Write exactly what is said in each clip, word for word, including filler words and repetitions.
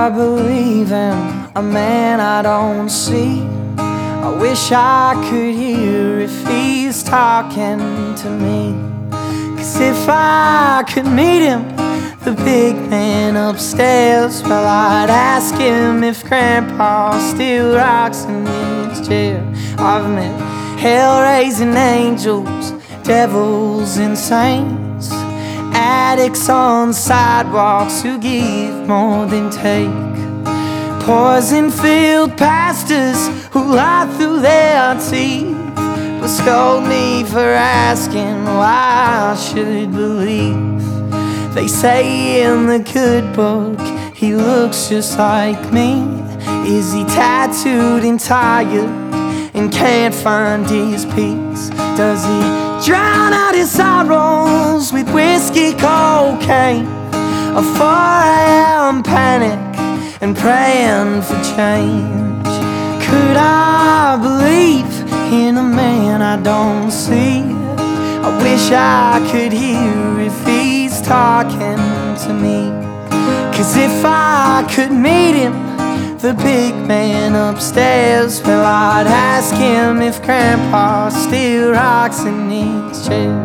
I believe in a man I don't see? I wish I could hear if he's talking to me. Cause if I could meet him, the big man upstairs, well, I'd ask him if Grandpa still rocks in his chair. I've met hell-raising angels, devils and saints, addicts on sidewalks who give more than take, poison-filled pastors who lie through their teeth, but scold me for asking why I should believe. They say in the good book he looks just like me. Is he tattooed and tired and can't find his peace? Does he drown out his sorrows with whiskey, cocaine, a four A M panic and praying for change? Could I believe in a man I don't see? I wish I could hear if he's talking to me. Cause if I could meet him, the big man upstairs, well, I'd ask him if Grandpa still rocks in his chair.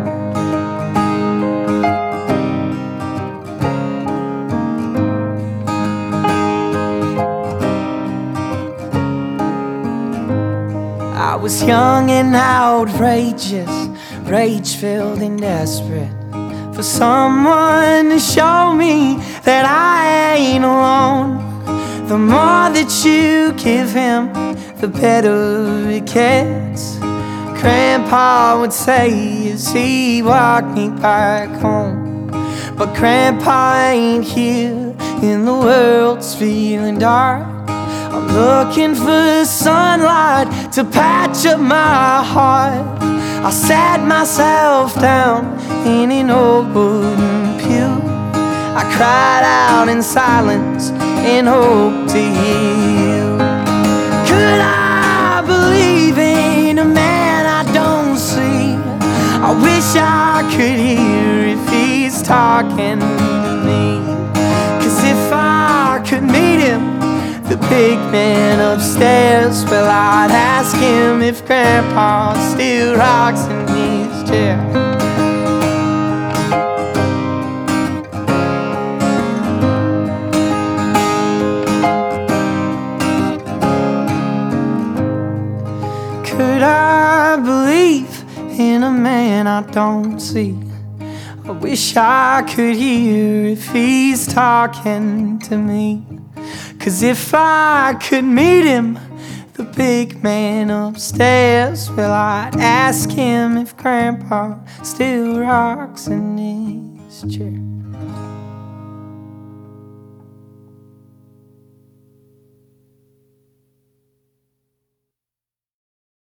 I was young and outrageous, rage-filled and desperate for someone to show me that I ain't alone. The more that you give him, the better it gets, Grandpa would say as he walked me back home. But Grandpa ain't here and the world's feeling dark. I'm looking for sunlight to patch up my heart. I sat myself down in an old wooden pew. I cried out in silence and hoped to hear you. Could I believe in a man I don't see? I wish I could hear if he's talking to me. Cause if I could meet him, the big man upstairs, well, I'd ask him if Grandpa still rocks in his chair. Could I believe in a man I don't see? I wish I could hear if he's talking to me. Cause if I could meet him, the big man upstairs, well, I'd ask him if Grandpa still rocks in his chair.